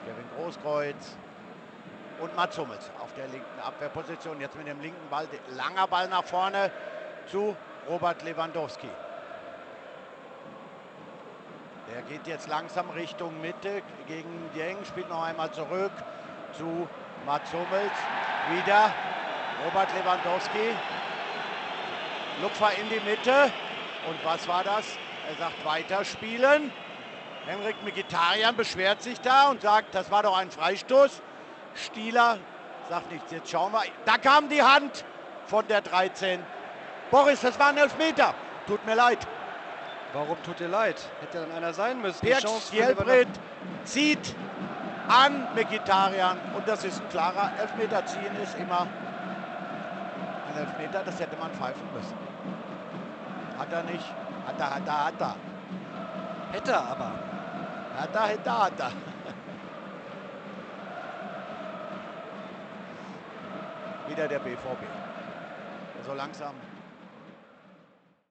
Kevin Großkreuz und Mats Hummels auf der linken Abwehrposition. Jetzt mit dem linken Ball, langer Ball nach vorne zu Robert Lewandowski. Der geht jetzt langsam Richtung Mitte gegen Dieng, spielt noch einmal zurück zu Mats Hummels. Wieder Robert Lewandowski. Lupfer in die Mitte. Und was war das? Er sagt weiterspielen. Henrik Mkhitaryan beschwert sich da und sagt, das war doch ein Freistoß. Stieler sagt nichts. Jetzt schauen wir. Da kam die Hand von der 13. Boris, das war ein Elfmeter. Tut mir leid. Warum tut dir leid? Hätte dann einer sein müssen. Perc Sjelbred zieht an Mkhitaryan und das ist ein klarer Elfmeter. Ziehen ist immer ein Elfmeter, das hätte man pfeifen müssen. Hat er nicht. Hat er. Hätte er aber. Hat er. Wieder der BVB. So langsam